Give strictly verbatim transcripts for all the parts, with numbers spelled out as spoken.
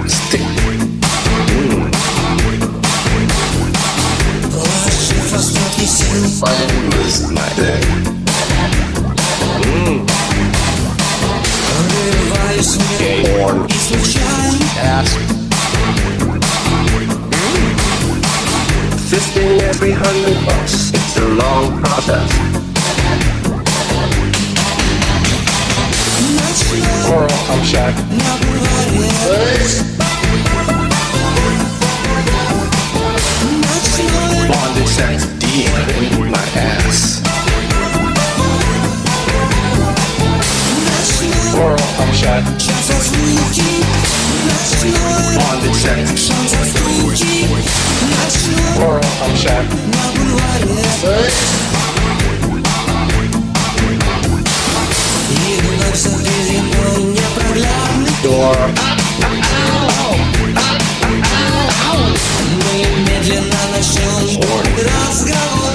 Stick. Mm. Fine with my day. Mm. Porn. Ass. Mm. Fisting every hundred bucks. It's a long process. Oral, I'm shy. Bonded sex deep in my ass. Oral, I'm shy. Bonded sex. Oral, I'm shy. Door. Мы медленно начнем разговор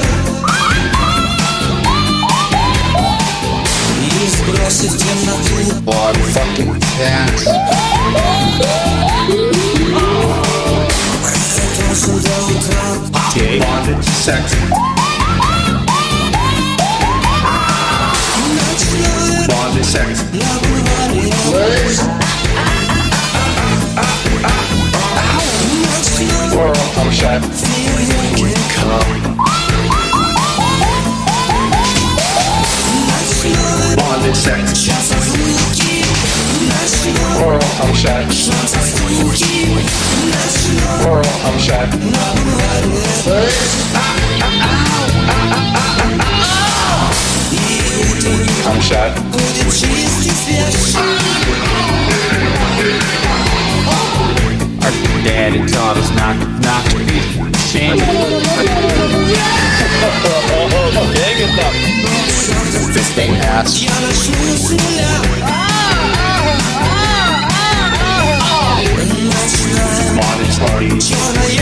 и сбросив темноту. One fucking cat. До утра. Gay. Bonded sex. Bonded sex. Oral, I'm shy. Come. Bonded sex. Oral, I'm shy. Oral, I'm shy. I'm shy. Our daddy taught us not, not to be ashamed. Fisting ass. Bondage party.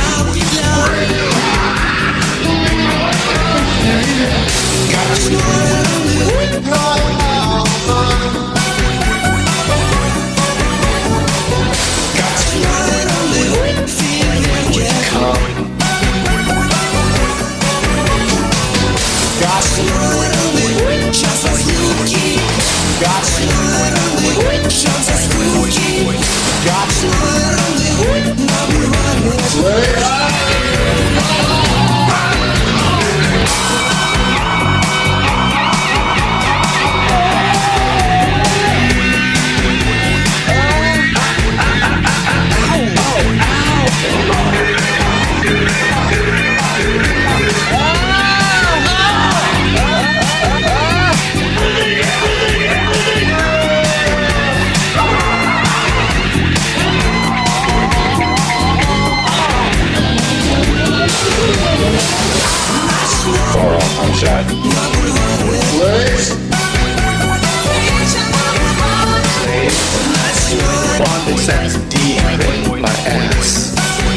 Bonded sex deep in my ass.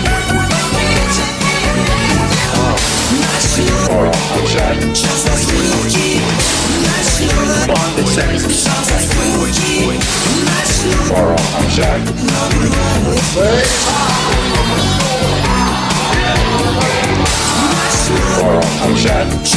Oh. Oral, I'm shy. Bonded sex. Oral, I'm shy. Oral, I'm shy.